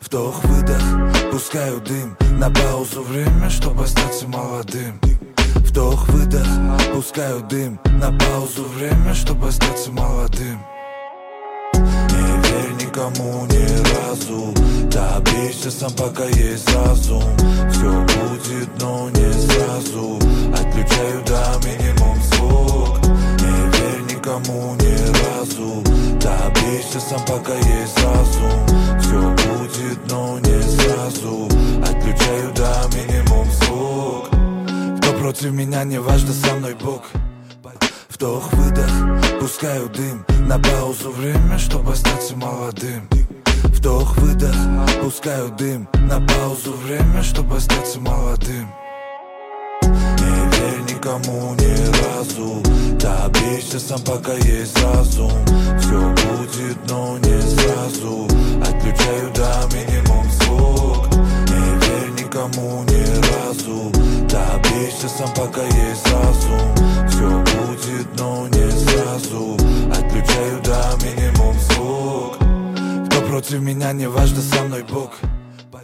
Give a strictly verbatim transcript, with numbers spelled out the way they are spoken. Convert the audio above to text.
Вдох-выдох, пускаю дым. На паузу время, чтобы остаться молодым. Вдох-выдох, пускаю дым. На паузу время, чтобы остаться молодым. Не верь никому ни разу. Добейся сам, пока есть разум. Все будет, но не сразу. Отключаю до минимум звук. Не верь никому ни разу. Добейся сам, пока есть разум. Все будет, но не сразу. Отключаю до минимум звук. Кто против меня, не важно, со мной Бог. Вдох-выдох, пускаю дым. На паузу время, чтобы остаться молодым. Вдох-выдох, пускаю дым. На паузу время, чтобы остаться молодым. Не верь никому ни разу. Добейся сам, пока есть разум. Все будет, но не сразу. Отключаю до минимум звук. Не верь никому ни разу. Добейся сам, пока есть разум. Все будет, но не сразу. Отключаю до минимум звук. Кто против меня, не важно, со мной Бог.